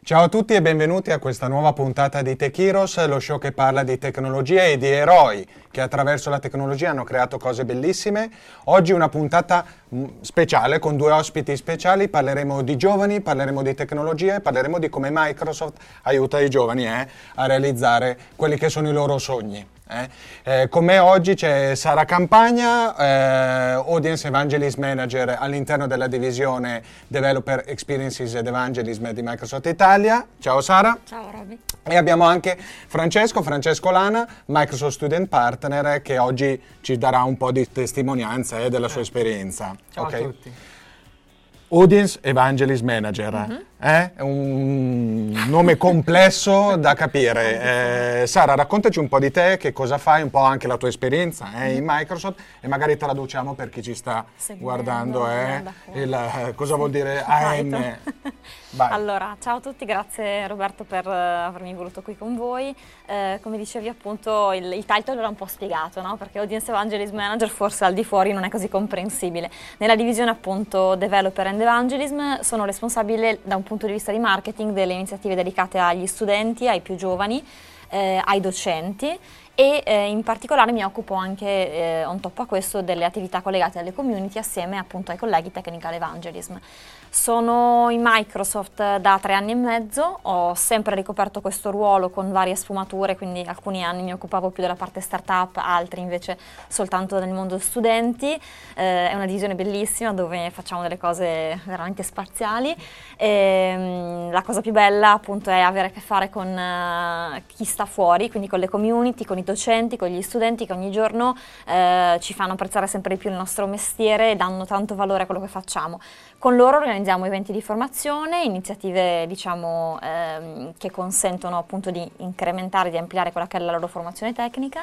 Ciao a tutti e benvenuti a questa nuova puntata di Tech Heroes, lo show che parla di tecnologia e di eroi che attraverso la tecnologia hanno creato cose bellissime. Oggi una puntata speciale con due ospiti speciali, parleremo di giovani, parleremo di tecnologia e parleremo di come Microsoft aiuta i giovani a realizzare quelli che sono i loro sogni. Con me oggi c'è Sara Campagna, Audience Evangelist Manager all'interno della divisione Developer Experiences ed Evangelism di Microsoft Italia. Ciao Sara. Ciao Roby. E abbiamo anche Francesco Lana, Microsoft Student Partner, che oggi ci darà un po' di testimonianza della sua esperienza. Ciao a tutti. Audience Evangelist Manager, è un nome complesso da capire. Sara, raccontaci un po' di te, che cosa fai, un po' anche la tua esperienza in Microsoft e magari traduciamo per chi ci sta guardando cosa vuol dire AM. Vai. Allora, ciao a tutti, grazie Roberto per avermi voluto qui con voi. Come dicevi appunto il title era un po' spiegato, no? Perché Audience Evangelist Manager forse al di fuori non è così comprensibile. Nella divisione appunto Developer and Evangelism sono responsabile da un punto di vista di marketing delle iniziative dedicate agli studenti, ai più giovani, ai docenti e in particolare mi occupo anche on top a questo delle attività collegate alle community assieme appunto ai colleghi Technical Evangelism. Sono in Microsoft da 3 anni e mezzo, ho sempre ricoperto questo ruolo con varie sfumature, quindi alcuni anni mi occupavo più della parte startup, altri invece soltanto del mondo studenti. È una divisione bellissima dove facciamo delle cose veramente spaziali. La cosa più bella appunto è avere a che fare con chi sta fuori, quindi con le community, con i docenti, con gli studenti che ogni giorno ci fanno apprezzare sempre di più il nostro mestiere e danno tanto valore a quello che facciamo. Con loro organizziamo eventi di formazione, iniziative diciamo che consentono appunto di incrementare, di ampliare quella che è la loro formazione tecnica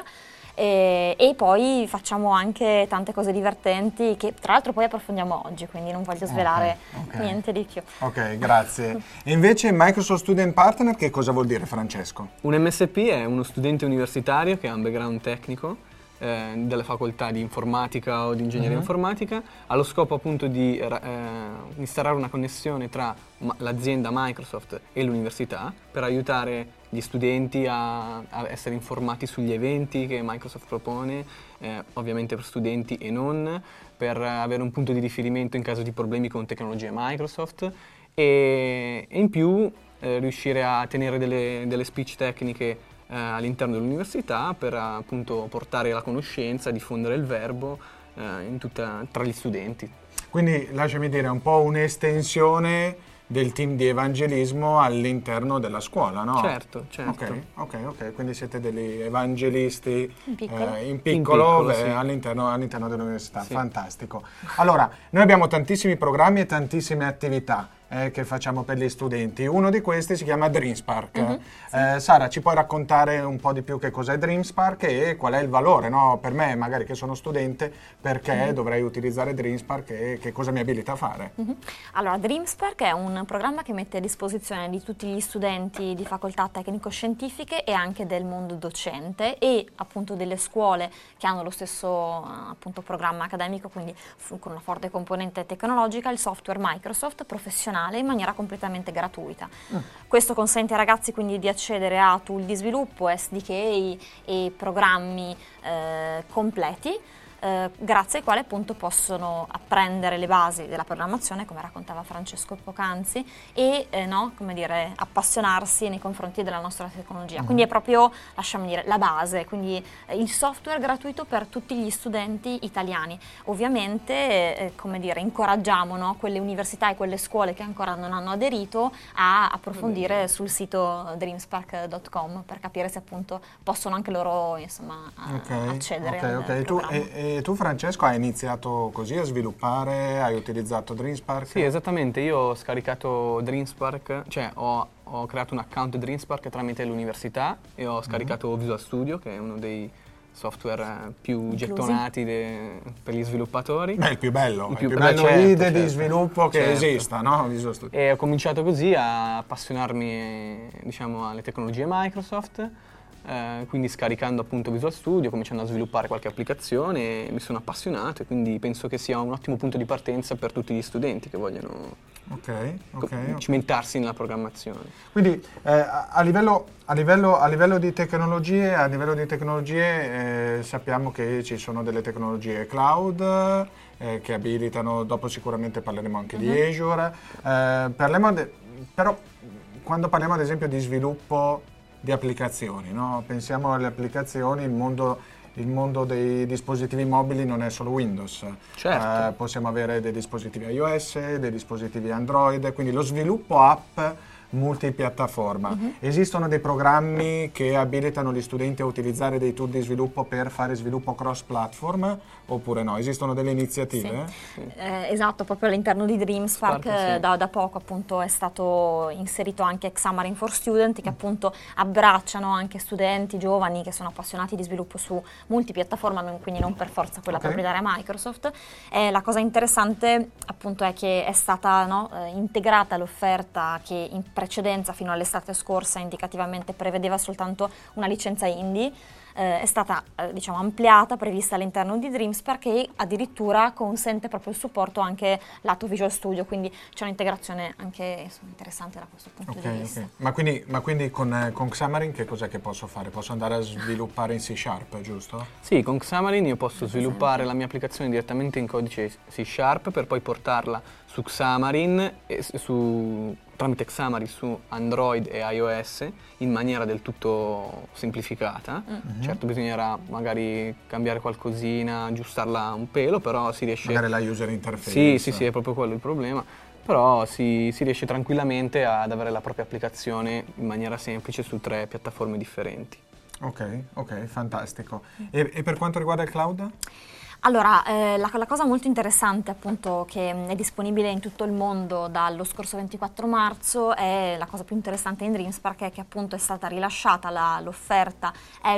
e poi facciamo anche tante cose divertenti che tra l'altro poi approfondiamo oggi, quindi non voglio svelare niente di più. Ok, grazie. E invece Microsoft Student Partner che cosa vuol dire, Francesco? Un MSP è uno studente universitario che ha un background tecnico della facoltà di informatica o di ingegneria informatica, ha lo scopo appunto di instaurare una connessione tra l'azienda Microsoft e l'università per aiutare gli studenti a essere informati sugli eventi che Microsoft propone, ovviamente per studenti e non, per avere un punto di riferimento in caso di problemi con tecnologie Microsoft e in più riuscire a tenere delle speech tecniche all'interno dell'università per appunto portare la conoscenza, diffondere il verbo tra gli studenti. Quindi lasciami dire, un po' un'estensione del team di evangelismo all'interno della scuola, no? Certo. Ok, quindi siete degli evangelisti in piccolo, sì. all'interno dell'università, sì. Fantastico. Allora, noi abbiamo tantissimi programmi e tantissime attività che facciamo per gli studenti. Uno di questi si chiama DreamSpark. Sì. Sara, ci puoi raccontare un po' di più che cos'è DreamSpark e qual è il valore, no? Per me, magari che sono studente, perché dovrei utilizzare DreamSpark e che cosa mi abilita a fare? Allora, DreamSpark è un programma che mette a disposizione di tutti gli studenti di facoltà tecnico-scientifiche e anche del mondo docente e appunto delle scuole che hanno lo stesso appunto programma accademico, quindi con una forte componente tecnologica, il software Microsoft professionale in maniera completamente gratuita. Questo consente ai ragazzi quindi di accedere a tool di sviluppo, SDK e programmi completi grazie ai quali appunto possono apprendere le basi della programmazione, come raccontava Francesco poc'anzi, e appassionarsi nei confronti della nostra tecnologia. Quindi è proprio, lasciami dire, la base, quindi il software gratuito per tutti gli studenti italiani. Ovviamente, incoraggiamo quelle università e quelle scuole che ancora non hanno aderito a approfondire sul sito dreamspark.com per capire se appunto possono anche loro accedere al programma. E tu Francesco hai iniziato così a sviluppare, hai utilizzato DreamSpark? Sì, esattamente, io ho scaricato DreamSpark, cioè ho creato un account DreamSpark tramite l'università e ho scaricato Visual Studio, che è uno dei software più gettonati per gli sviluppatori. Beh, il più bello certo, IDE di sviluppo che esista, no? Visual Studio. E ho cominciato così a appassionarmi, diciamo, alle tecnologie Microsoft. quindi scaricando appunto Visual Studio, cominciando a sviluppare qualche applicazione, mi sono appassionato e quindi penso che sia un ottimo punto di partenza per tutti gli studenti che vogliono cimentarsi nella programmazione. Quindi a livello di tecnologie, sappiamo che ci sono delle tecnologie cloud che abilitano, dopo sicuramente parleremo anche di Azure, però quando parliamo ad esempio di sviluppo di applicazioni, no? Pensiamo alle applicazioni, il mondo dei dispositivi mobili non è solo Windows. Certo. Possiamo avere dei dispositivi iOS, dei dispositivi Android, quindi lo sviluppo app multipiattaforma. Esistono dei programmi che abilitano gli studenti a utilizzare dei tool di sviluppo per fare sviluppo cross-platform oppure no? Esistono delle iniziative? Sì. Esatto, proprio all'interno di DreamSpark sì. da poco appunto è stato inserito anche Xamarin for Student, che appunto abbracciano anche studenti giovani che sono appassionati di sviluppo su multipiattaforma, quindi non per forza quella proprietaria Microsoft. La cosa interessante appunto è che è stata integrata l'offerta che in precedenza fino all'estate scorsa indicativamente prevedeva soltanto una licenza indie, è stata ampliata, prevista all'interno di DreamSpark, e addirittura consente proprio il supporto anche lato Visual Studio, quindi c'è un'integrazione anche interessante da questo punto di vista. Ma quindi con Xamarin che cos'è che posso fare? Posso andare a sviluppare in C#, giusto? Sì, con Xamarin io posso sviluppare la mia applicazione direttamente in codice C# per poi portarla su Xamarin e tramite Xamarin su Android e iOS in maniera del tutto semplificata. Certo, bisognerà magari cambiare qualcosina, aggiustarla un pelo, però si riesce... Magari la user interface. Sì, è proprio quello il problema. Però si riesce tranquillamente ad avere la propria applicazione in maniera semplice su 3 piattaforme differenti. Ok, fantastico. E per quanto riguarda il cloud? Allora, la cosa molto interessante appunto che è disponibile in tutto il mondo dallo scorso 24 marzo è la cosa più interessante in DreamSpark, è che appunto è stata rilasciata l'offerta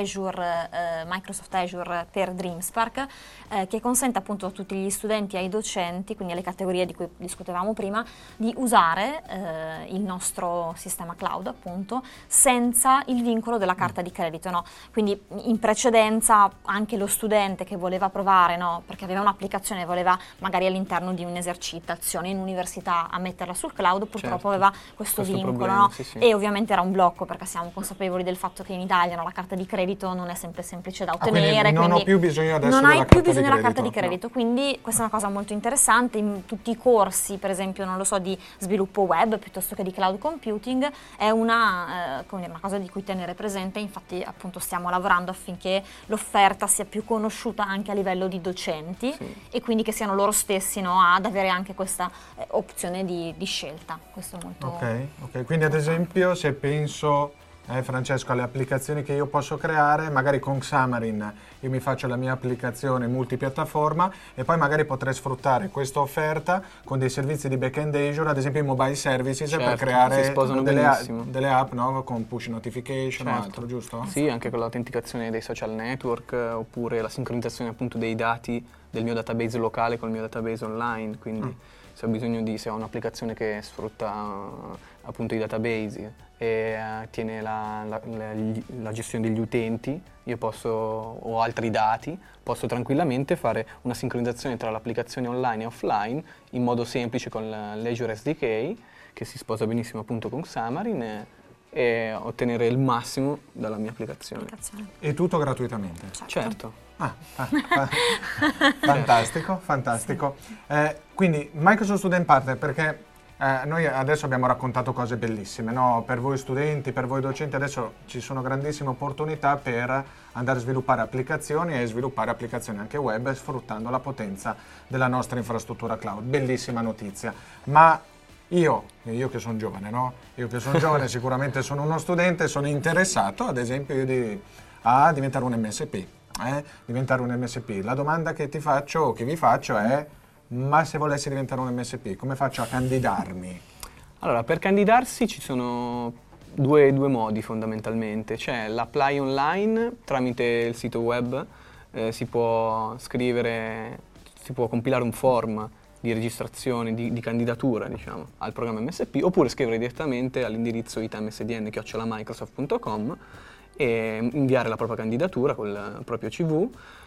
Microsoft Azure per DreamSpark, che consente appunto a tutti gli studenti e ai docenti, quindi alle categorie di cui discutevamo prima, di usare il nostro sistema cloud appunto senza il vincolo della carta di credito, no? Quindi in precedenza anche lo studente che voleva provare, perché aveva un'applicazione e voleva magari all'interno di un'esercitazione in università a metterla sul cloud, purtroppo aveva questo vincolo, problema, no? sì. E ovviamente era un blocco, perché siamo consapevoli del fatto che in Italia la carta di credito non è sempre semplice da ottenere, non ho più bisogno adesso non hai più bisogno della carta di credito. credito, quindi questa è una cosa molto interessante. In tutti i corsi, per esempio, di sviluppo web piuttosto che di cloud computing, è una cosa di cui tenere presente. Infatti appunto stiamo lavorando affinché l'offerta sia più conosciuta anche a livello di docenti, e quindi che siano loro stessi ad avere anche questa opzione di scelta. Questo è molto ok, quindi ad esempio se penso Francesco alle applicazioni che io posso creare, magari con Xamarin io mi faccio la mia applicazione multipiattaforma e poi magari potrei sfruttare questa offerta con dei servizi di backend Azure, ad esempio i mobile services, per creare delle app, no? Con push notification o altro, giusto? Sì, anche con l'autenticazione dei social network, oppure la sincronizzazione appunto dei dati del mio database locale col mio database online, quindi se ho un'applicazione che sfrutta appunto i database e tiene la gestione degli utenti, o altri dati, posso tranquillamente fare una sincronizzazione tra l'applicazione online e offline in modo semplice con l'Azure SDK, che si sposa benissimo appunto con Xamarin, e ottenere il massimo dalla mia applicazione. E tutto gratuitamente? Certo. Fantastico. Quindi Microsoft Student Partner, perché noi adesso abbiamo raccontato cose bellissime, no? Per voi studenti, per voi docenti, adesso ci sono grandissime opportunità per andare a sviluppare applicazioni e sviluppare applicazioni anche web sfruttando la potenza della nostra infrastruttura cloud. Bellissima notizia. Ma io che sono giovane, no? Io che sono giovane sicuramente sono uno studente, sono interessato ad esempio a diventare un MSP. Diventare un MSP. La domanda che ti faccio o che vi faccio è: ma se volessi diventare un MSP, come faccio a candidarmi? Allora, per candidarsi ci sono due modi fondamentalmente. C'è l'apply online tramite il sito web, si può compilare un form di registrazione, di candidatura, al programma MSP, oppure scrivere direttamente all'indirizzo itamsdn@microsoft.com e inviare la propria candidatura col proprio CV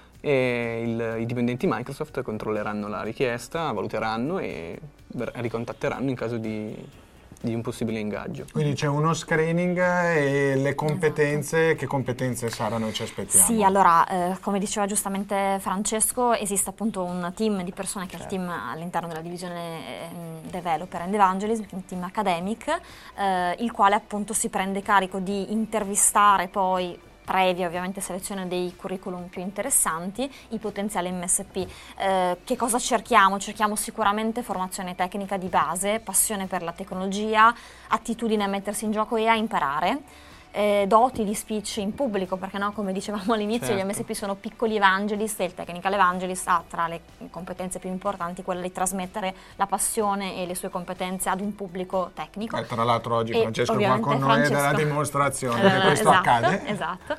e i dipendenti Microsoft controlleranno la richiesta, valuteranno e ricontatteranno in caso di un possibile ingaggio. Quindi c'è uno screening e le competenze, esatto. Che competenze saranno ci aspettiamo? Sì, allora, come diceva giustamente Francesco, esiste appunto un team di persone che è il team all'interno della divisione Developer and Evangelism, un team academic, il quale appunto si prende carico di intervistare poi, previa ovviamente selezione dei curriculum più interessanti, i potenziali MSP. Che cosa cerchiamo? Cerchiamo sicuramente formazione tecnica di base, passione per la tecnologia, attitudine a mettersi in gioco e a imparare. Doti di speech in pubblico, perché no, come dicevamo all'inizio, certo. Gli MSP sono piccoli evangelist e il technical evangelist ha tra le competenze più importanti quella di trasmettere la passione e le sue competenze ad un pubblico tecnico. Tra l'altro oggi Francesco qua con noi è della dimostrazione che questo esatto, accade. Esatto.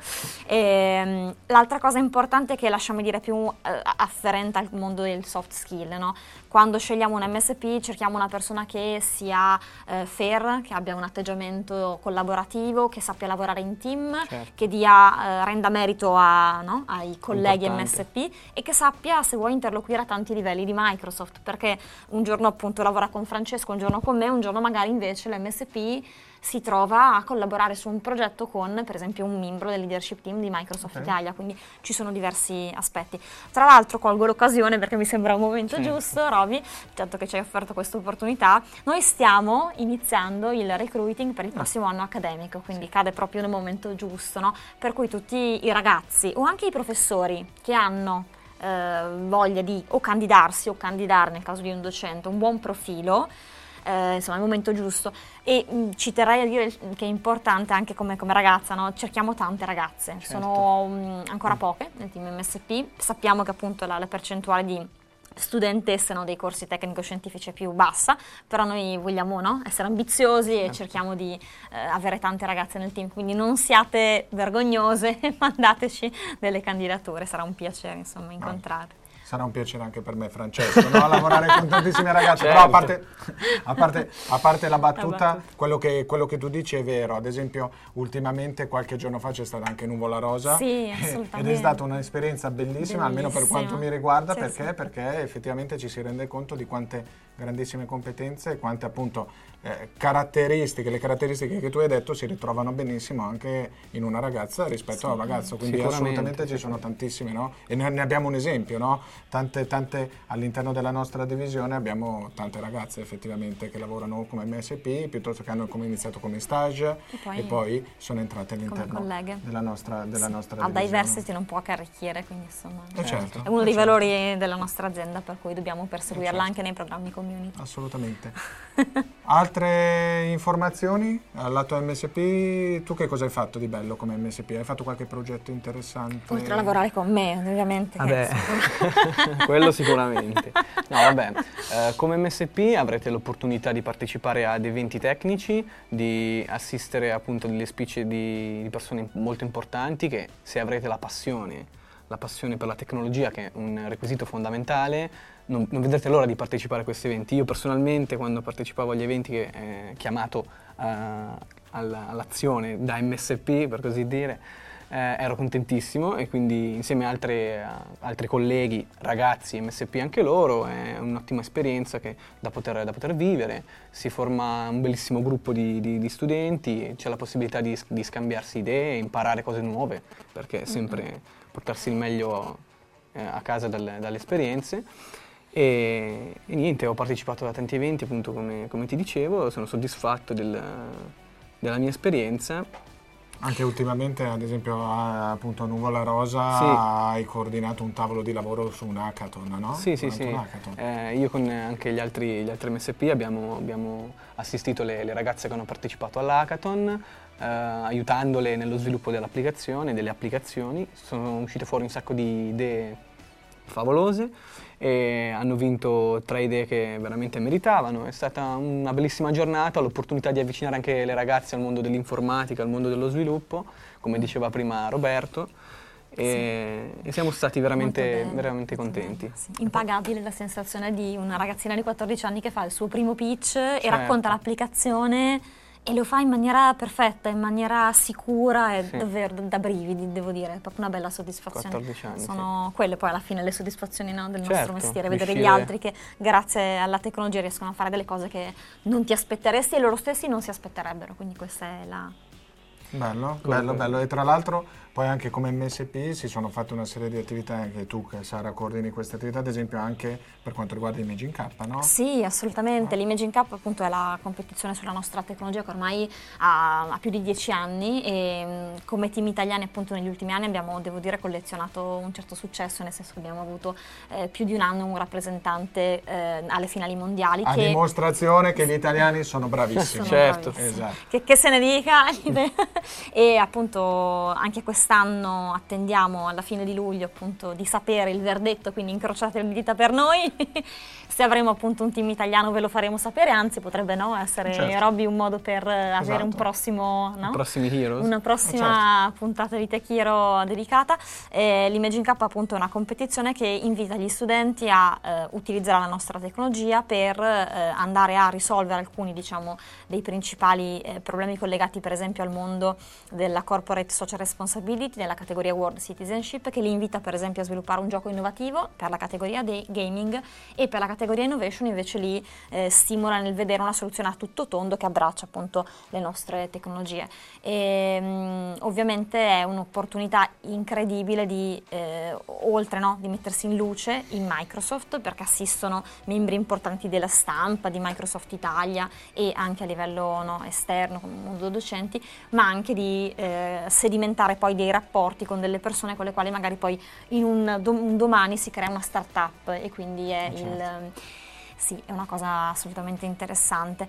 L'altra cosa importante che lasciami dire più afferente al mondo del soft skill, no? Quando scegliamo un MSP cerchiamo una persona che sia fair, che abbia un atteggiamento collaborativo, che sappia lavorare in team, certo. che renda merito ai colleghi MSP e che sappia, se vuoi, interloquire a tanti livelli di Microsoft, perché un giorno appunto lavora con Francesco, un giorno con me, un giorno magari invece l'MSP si trova a collaborare su un progetto con, per esempio, un membro del leadership team di Microsoft Italia, quindi ci sono diversi aspetti. Tra l'altro colgo l'occasione perché mi sembra un momento giusto, Roby, certo che ci hai offerto questa opportunità. Noi stiamo iniziando il recruiting per il prossimo anno accademico, quindi cade proprio nel momento giusto, no? Per cui tutti i ragazzi o anche i professori che hanno voglia di o candidarsi o candidare nel caso di un docente un buon profilo, insomma è il momento giusto e ci terrei a dire che è importante anche come ragazza, no? Cerchiamo tante ragazze, certo. Sono ancora poche nel team MSP, sappiamo che appunto la percentuale di studentesse, no, dei corsi tecnico-scientifici è più bassa, però noi vogliamo, no, essere ambiziosi e cerchiamo di avere tante ragazze nel team, quindi non siate vergognose, mandateci delle candidature, sarà un piacere insomma incontrarvi. Sarà un piacere anche per me, Francesco, no? Lavorare con tantissime ragazze, certo. Però a parte la battuta, quello che tu dici è vero. Ad esempio, ultimamente, qualche giorno fa, c'è stata anche Nuvola Rosa. Sì, assolutamente. Ed è stata un'esperienza bellissima, almeno per quanto mi riguarda, perché effettivamente ci si rende conto di quante grandissime competenze e quante appunto caratteristiche, le caratteristiche che tu hai detto si ritrovano benissimo anche in una ragazza rispetto a un ragazzo, quindi assolutamente ci sono tantissime, no? E noi ne abbiamo un esempio, no? Tante all'interno della nostra divisione abbiamo tante ragazze effettivamente che lavorano come MSP piuttosto che hanno iniziato come stage e poi sono entrate all'interno della nostra divisione. Al diversity non può che arricchire, quindi insomma certo, è uno dei valori della nostra azienda, per cui dobbiamo perseguirla anche nei programmi community. Assolutamente. Altre informazioni al lato MSP? Tu che cosa hai fatto di bello come MSP? Hai fatto qualche progetto interessante? Oltre a lavorare con me, ovviamente. Vabbè, quello sicuramente. No, vabbè, come MSP avrete l'opportunità di partecipare ad eventi tecnici, di assistere appunto a delle speech di persone molto importanti che, se avrete la passione per la tecnologia, che è un requisito fondamentale, non vedrete l'ora di partecipare a questi eventi. Io personalmente, quando partecipavo agli eventi che chiamato all'azione da MSP, per così dire, ero contentissimo e quindi insieme a altri colleghi, ragazzi MSP anche loro, è un'ottima esperienza da poter vivere. Si forma un bellissimo gruppo di studenti, c'è la possibilità di scambiarsi idee, imparare cose nuove, perché è sempre portarsi il meglio a casa dalle esperienze. E niente, ho partecipato a tanti eventi, appunto, come ti dicevo, sono soddisfatto della mia esperienza. Anche ultimamente, ad esempio, appunto a Nuvola Rosa hai coordinato un tavolo di lavoro su un hackathon, no? Sì. Hackathon. Io con anche gli altri MSP abbiamo assistito le ragazze che hanno partecipato all'hackathon, aiutandole nello sviluppo delle applicazioni. Sono uscite fuori un sacco di idee favolose e hanno vinto 3 idee che veramente meritavano. È stata una bellissima giornata, l'opportunità di avvicinare anche le ragazze al mondo dell'informatica, al mondo dello sviluppo, come diceva prima Roberto, e siamo stati veramente contenti. Sì. Impagabile la sensazione di una ragazzina di 14 anni che fa il suo primo pitch e racconta l'applicazione E lo fa in maniera perfetta, in maniera sicura e Sì. davvero da brividi, devo dire, è proprio una bella soddisfazione. 14 anni, Sono quelle poi alla fine le soddisfazioni, no, del nostro Certo, mestiere, vedere gli riuscire- altri che grazie alla tecnologia riescono a fare delle cose che non ti aspetteresti e loro stessi non si aspetterebbero, quindi questa è la... Bello, Come bello, quello. bello. E tra l'altro poi anche come MSP si sono fatte una serie di attività, anche tu che Sara coordini queste attività, ad esempio anche per quanto riguarda Imaging K, no? Sì, assolutamente. L'Imaging Cup appunto è la competizione sulla nostra tecnologia che ormai ha più di 10 anni e come team italiani appunto negli ultimi anni abbiamo, devo dire, collezionato un certo successo, nel senso che abbiamo avuto più di un anno un rappresentante alle finali mondiali A che... dimostrazione che gli italiani sono bravissimi. Sono Certo. bravissimi. Esatto. Che se ne dica. E appunto anche quest'anno attendiamo alla fine di luglio appunto di sapere il verdetto, quindi incrociate le dita per noi. Se avremo appunto un team italiano ve lo faremo sapere, anzi potrebbe essere Certo. Robby un modo per avere un Esatto. prossimo, no? Prossimi Heroes. Una prossima puntata di Tech Hero dedicata. L'Imaging Cup appunto è una competizione che invita gli studenti a utilizzare la nostra tecnologia per andare a risolvere alcuni, diciamo, dei principali problemi collegati per esempio al mondo della corporate social responsibility nella categoria World Citizenship, che li invita per esempio a sviluppare un gioco innovativo per la categoria dei gaming, e per la categoria innovation invece li stimola nel vedere una soluzione a tutto tondo che abbraccia appunto le nostre tecnologie. Ovviamente è un'opportunità incredibile di oltre di mettersi in luce in Microsoft, perché assistono membri importanti della stampa di Microsoft Italia e anche a livello esterno come mondo docenti, ma anche di sedimentare poi dei rapporti con delle persone con le quali magari poi in un domani si crea una startup, e quindi è sì, è una cosa assolutamente interessante.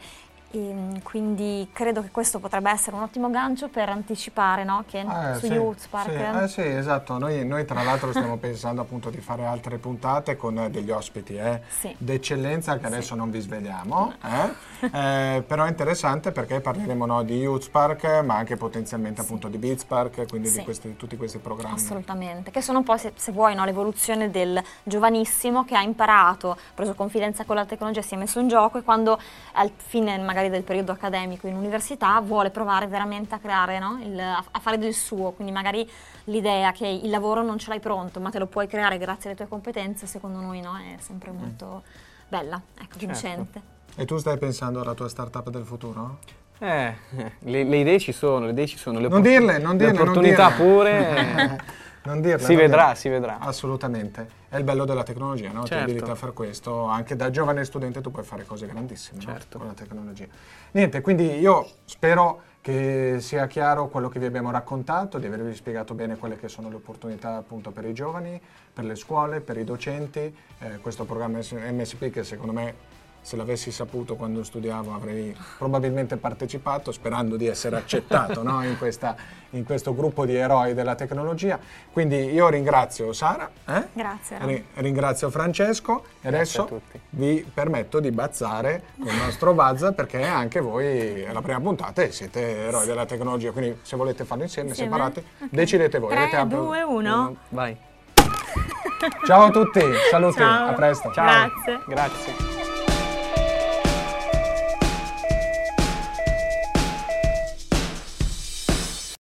Quindi credo che questo potrebbe essere un ottimo gancio per anticipare, che su Sì, Youth Spark. sì, sì, esatto. Noi tra l'altro stiamo pensando appunto di fare altre puntate con degli ospiti Sì. d'eccellenza che adesso non vi svegliamo, però è interessante perché parleremo di Youth Spark, ma anche potenzialmente appunto di Beat Spark, quindi Sì. di tutti questi programmi. Assolutamente, che sono un po' se vuoi l'evoluzione del giovanissimo che ha imparato, ha preso confidenza con la tecnologia, si è messo in gioco, e quando al fine magari del periodo accademico in università vuole provare veramente a creare, a fare del suo, quindi magari l'idea che il lavoro non ce l'hai pronto ma te lo puoi creare grazie alle tue competenze, secondo noi è sempre molto bella, ecco, vincente. E tu stai pensando alla tua startup del futuro? Le idee ci sono, le Non dirle, le opportunità non dirle. pure. Non dirle, Si non vedrà, dirle. si vedrà. Assolutamente. È il bello della tecnologia, no? Ti Certo. abilita a fare questo. Anche da giovane studente tu puoi fare cose grandissime, no? Certo. Con la tecnologia. Niente, quindi io spero che sia chiaro quello che vi abbiamo raccontato, di avervi spiegato bene quelle che sono le opportunità appunto per i giovani, per le scuole, per i docenti. Questo programma MSP che secondo me, se l'avessi saputo quando studiavo, avrei probabilmente partecipato, sperando di essere accettato, no? in questo gruppo di eroi della tecnologia. Quindi io ringrazio Sara, Grazie. ringrazio Francesco, e Grazie a adesso tutti. vi permetto di bazzare con il nostro buzz, perché anche voi è la prima puntata e siete eroi della tecnologia, quindi se volete farlo insieme, separati, Ok. decidete voi. 3, 2, 1. Vai. Ciao a tutti, saluti, Ciao. a presto. Ciao. Grazie. Grazie.